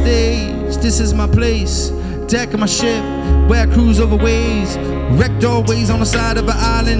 stage, this is my place. Deck of my ship, where I cruise over waves. Wrecked always on the side of an island.